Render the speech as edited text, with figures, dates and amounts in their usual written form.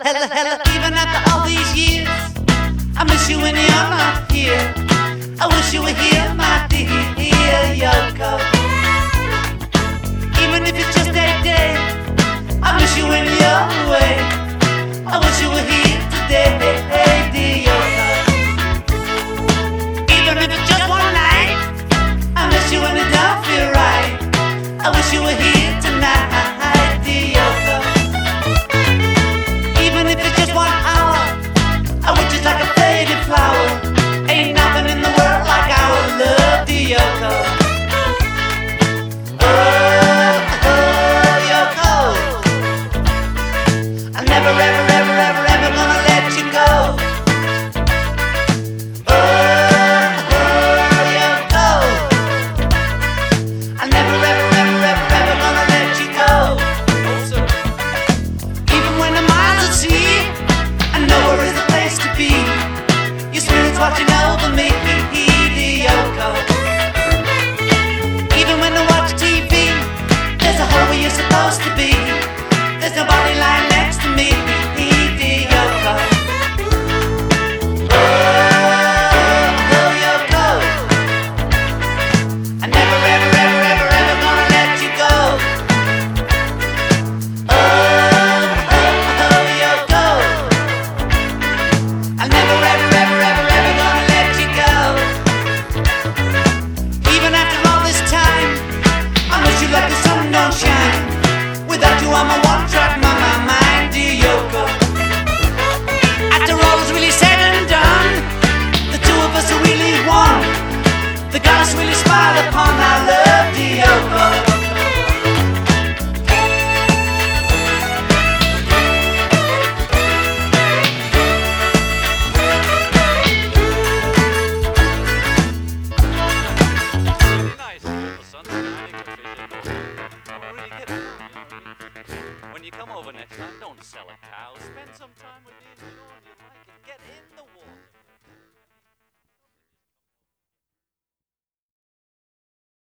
hella. Even after all these years, I miss you when you're not here. I wish you were here, my dear Yoko. Even if it's just a day, I miss you when you're away. I wish you were here today, dear Yoko. Even if it's just one night, I miss you when it don't feel right. I wish you were here tonight, dear Yoko. Even if it's just 1 hour, I would just like a faded flower. Ain't nothing in the world like our love, dear Yoko. Oh, Yoko, I'm never, ever gonna let you go. Oh, Yoko, I'm never, ever gonna let you go. Even when the miles at sea, I know where is the place to be. Your spirit's watching over me, dear Yoko. Even when I watch TV, there's a hole where you're supposed to be. There's nobody lying next to me, dear Yoko. Oh, Yoko, I'm never, ever gonna let you go. Oh, Yoko, I'm never, ever gonna let you go. Even after all this time, I miss you like the sun don't shine. Without you, I'm a one-track mind, dear Yoko. After all is really said and done, the two of us are really one. The goddess really smiled upon our love, dear Yoko. When you come over next time, don't sell a cow. Spend some time with me in the lawn. You like it. Get in the water.